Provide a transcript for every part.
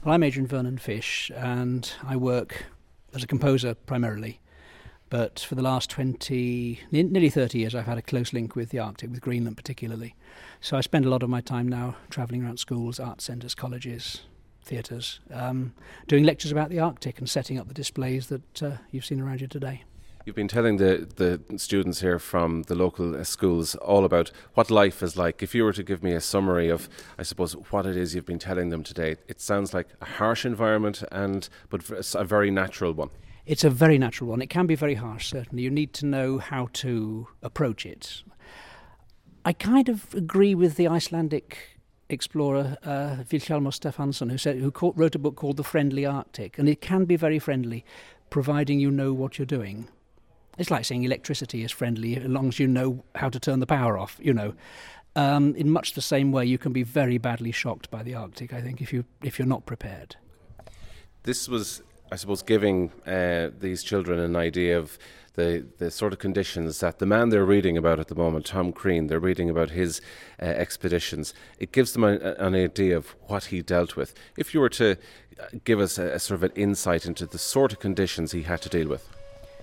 Well, I'm Adrian Vernon Fish, and I work as a composer primarily. But for the last nearly 30 years, I've had a close link with the Arctic, with Greenland particularly. So I spend a lot of my time now travelling around schools, art centres, colleges, theatres, doing lectures about the Arctic and setting up the displays that you've seen around you today. You've been telling the students here from the local schools all about what life is like. If you were to give me a summary of, I suppose, what it is you've been telling them today, it sounds like a harsh environment, but a very natural one. It's a very natural one. It can be very harsh, certainly. You need to know how to approach it. I kind of agree with the Icelandic explorer Vilhjálmur Stefansson, who wrote a book called The Friendly Arctic, and it can be very friendly, providing you know what you're doing. It's like saying electricity is friendly as long as you know how to turn the power off, In much the same way, you can be very badly shocked by the Arctic, I think, if you're not prepared. This was, I suppose, giving these children an idea of the sort of conditions that the man they're reading about at the moment, Tom Crean, they're reading about his expeditions. It gives them an idea of what he dealt with. If you were to give us a sort of an insight into the sort of conditions he had to deal with.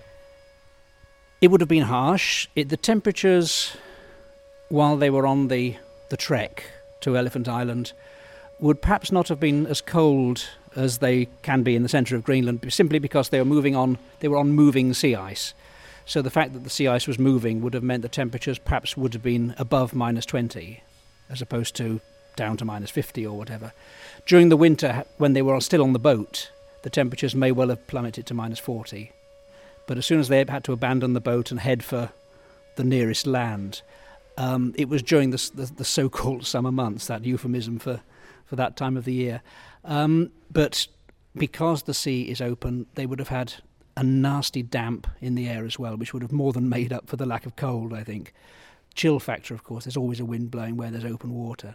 It would have been harsh. The temperatures, while they were on the trek to Elephant Island, would perhaps not have been as cold as they can be in the centre of Greenland, simply because they were on moving sea ice. So the fact that the sea ice was moving would have meant the temperatures perhaps would have been above -20, as opposed to down to -50 or whatever. During the winter, when they were still on the boat, the temperatures may well have plummeted to -40. But as soon as they had to abandon the boat and head for the nearest land, it was during the so-called summer months, that euphemism for that time of the year. But because the sea is open, they would have had a nasty damp in the air as well, which would have more than made up for the lack of cold, I think. Chill factor, of course, there's always a wind blowing where there's open water.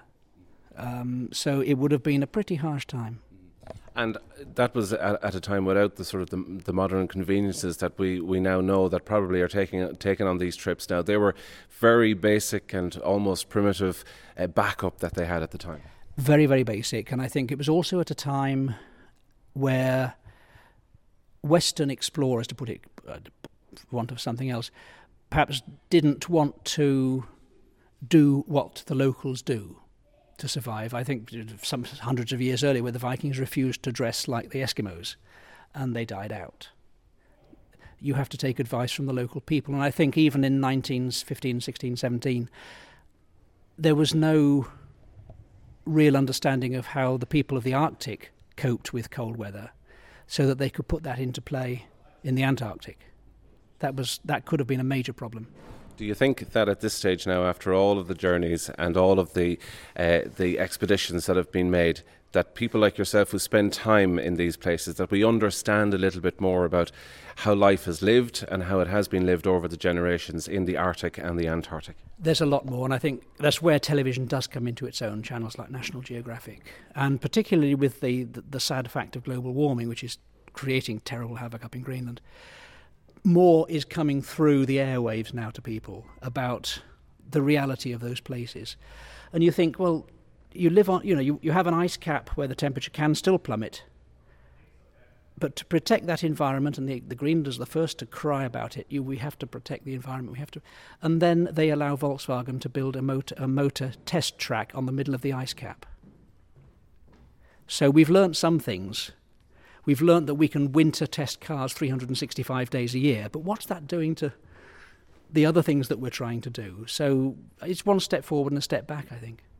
So it would have been a pretty harsh time. And that was at a time without the sort of the modern conveniences that we now know that probably are taken on these trips now. They were very basic and almost primitive backup that they had at the time. Very, very basic. And I think it was also at a time where Western explorers, to put it for want of something else, perhaps didn't want to do what the locals do to survive. I think some hundreds of years earlier, where the Vikings refused to dress like the Eskimos, and they died out. You have to take advice from the local people, and I think even in 1915, 16, 17, there was no real understanding of how the people of the Arctic coped with cold weather, so that they could put that into play in the Antarctic. That could have been a major problem. Do you think that at this stage now, after all of the journeys and all of the expeditions that have been made, that people like yourself who spend time in these places, that we understand a little bit more about how life has lived and how it has been lived over the generations in the Arctic and the Antarctic? There's a lot more, and I think that's where television does come into its own, channels like National Geographic, and particularly with the sad fact of global warming, which is creating terrible havoc up in Greenland. More is coming through the airwaves now to people about the reality of those places. And you think, well, you live on, you have an ice cap where the temperature can still plummet. But to protect that environment, and the Greenlanders are the first to cry about it, we have to protect the environment, and then they allow Volkswagen to build a motor test track on the middle of the ice cap. So we've learnt some things. We've learnt that we can winter test cars 365 days a year, but what's that doing to the other things that we're trying to do? So it's one step forward and a step back, I think.